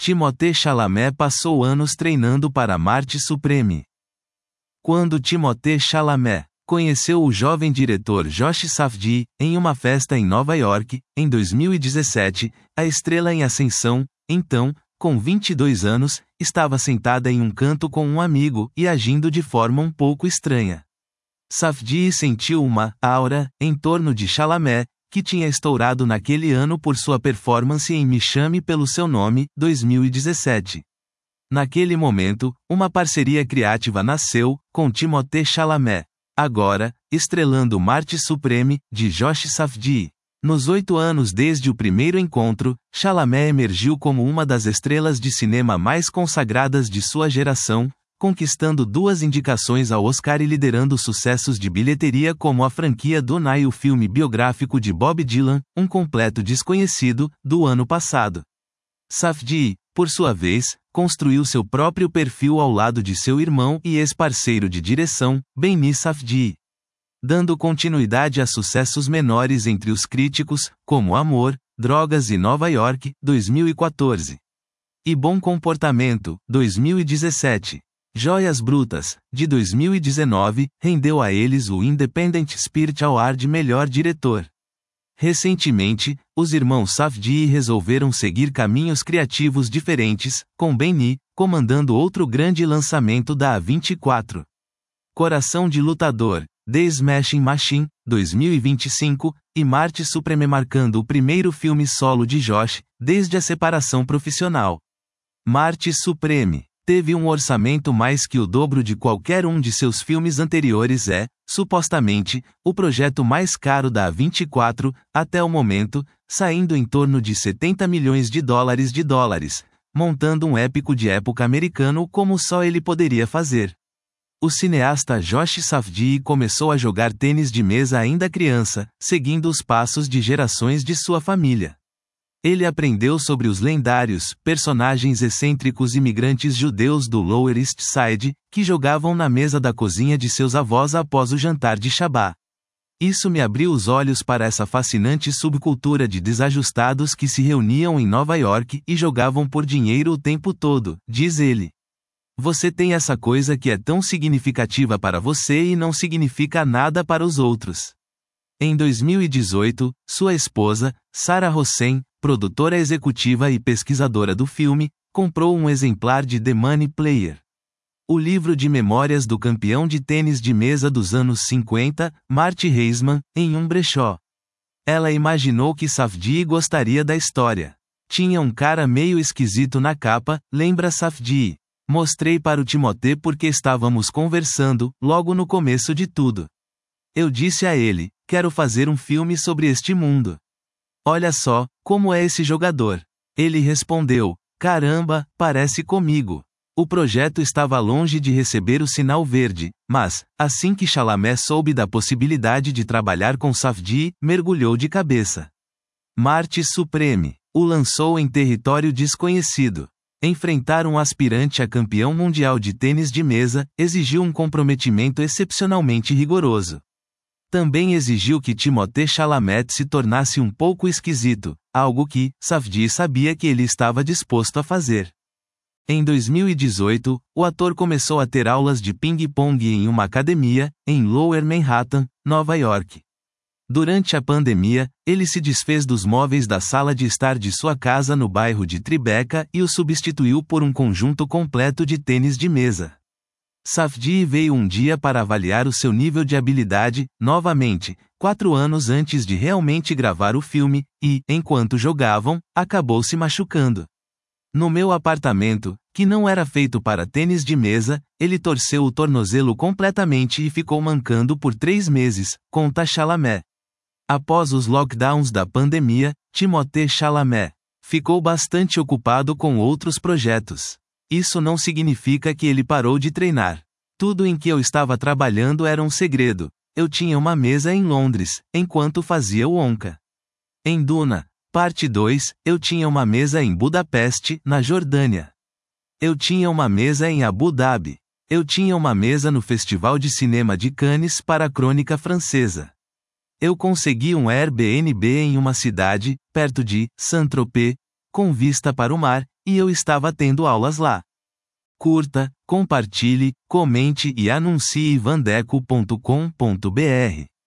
Timothée Chalamet passou anos treinando para Marty Supreme. Quando Timothée Chalamet conheceu o jovem diretor Josh Safdie, em uma festa em Nova York, em 2017, a estrela em ascensão, então, com 22 anos, estava sentada em um canto com um amigo e agindo de forma um pouco estranha. Safdie sentiu uma aura em torno de Chalamet, que tinha estourado naquele ano por sua performance em Me Chame Pelo Seu Nome, 2017. Naquele momento, uma parceria criativa nasceu, com Timothée Chalamet, agora, estrelando Marty Supreme, de Josh Safdie. Nos 8 anos desde o primeiro encontro, Chalamet emergiu como uma das estrelas de cinema mais consagradas de sua geração, conquistando 2 indicações ao Oscar e liderando sucessos de bilheteria como a franquia Duna e o filme biográfico de Bob Dylan, Um Completo Desconhecido, do ano passado. Safdie, por sua vez, construiu seu próprio perfil ao lado de seu irmão e ex-parceiro de direção, Benny Safdie, dando continuidade a sucessos menores entre os críticos, como Amor, Drogas e Nova York, 2014. E Bom Comportamento, 2017. Joias Brutas, de 2019, rendeu a eles o Independent Spirit Award de Melhor Diretor. Recentemente, os irmãos Safdie resolveram seguir caminhos criativos diferentes, com Benny comandando outro grande lançamento da A24. Coração de Lutador, The Smashing Machine, 2025, e Marty Supreme marcando o primeiro filme solo de Josh, desde a separação profissional. Marty Supreme teve um orçamento mais que o dobro de qualquer um de seus filmes anteriores e, supostamente, o projeto mais caro da A24, até o momento, saindo em torno de 70 milhões de dólares, montando um épico de época americano como só ele poderia fazer. O cineasta Josh Safdie começou a jogar tênis de mesa ainda criança, seguindo os passos de gerações de sua família. Ele aprendeu sobre os lendários, personagens excêntricos imigrantes judeus do Lower East Side, que jogavam na mesa da cozinha de seus avós após o jantar de Shabbat. Isso me abriu os olhos para essa fascinante subcultura de desajustados que se reuniam em Nova York e jogavam por dinheiro o tempo todo, diz ele. Você tem essa coisa que é tão significativa para você e não significa nada para os outros. Em 2018, sua esposa, Sarah Hossein, produtora executiva e pesquisadora do filme, comprou um exemplar de The Money Player, o livro de memórias do campeão de tênis de mesa dos anos 50, Marty Heisman, em um brechó. Ela imaginou que Safdie gostaria da história. Tinha um cara meio esquisito na capa, lembra Safdie. Mostrei para o Timothée porque estávamos conversando, logo no começo de tudo. Eu disse a ele, quero fazer um filme sobre este mundo. Olha só, como é esse jogador. Ele respondeu, caramba, parece comigo. O projeto estava longe de receber o sinal verde, mas, assim que Chalamet soube da possibilidade de trabalhar com Safdie, mergulhou de cabeça. Marty Supreme o lançou em território desconhecido. Enfrentar um aspirante a campeão mundial de tênis de mesa exigiu um comprometimento excepcionalmente rigoroso. Também exigiu que Timothée Chalamet se tornasse um pouco esquisito, algo que Safdie sabia que ele estava disposto a fazer. Em 2018, o ator começou a ter aulas de ping-pong em uma academia, em Lower Manhattan, Nova York. Durante a pandemia, ele se desfez dos móveis da sala de estar de sua casa no bairro de Tribeca e o substituiu por um conjunto completo de tênis de mesa. Safdie veio um dia para avaliar o seu nível de habilidade, novamente, 4 anos antes de realmente gravar o filme, e, enquanto jogavam, acabou se machucando. No meu apartamento, que não era feito para tênis de mesa, ele torceu o tornozelo completamente e ficou mancando por 3 meses, conta Chalamet. Após os lockdowns da pandemia, Timothée Chalamet ficou bastante ocupado com outros projetos. Isso não significa que ele parou de treinar. Tudo em que eu estava trabalhando era um segredo. Eu tinha uma mesa em Londres, enquanto fazia o Onca. Em Duna, parte 2, eu tinha uma mesa em Budapeste, na Jordânia. Eu tinha uma mesa em Abu Dhabi. Eu tinha uma mesa no Festival de Cinema de Cannes para a Crônica Francesa. Eu consegui um Airbnb em uma cidade, perto de Saint-Tropez, com vista para o mar, E eu estava tendo aulas lá. Curta, compartilhe, comente e anuncie vandeco.com.br.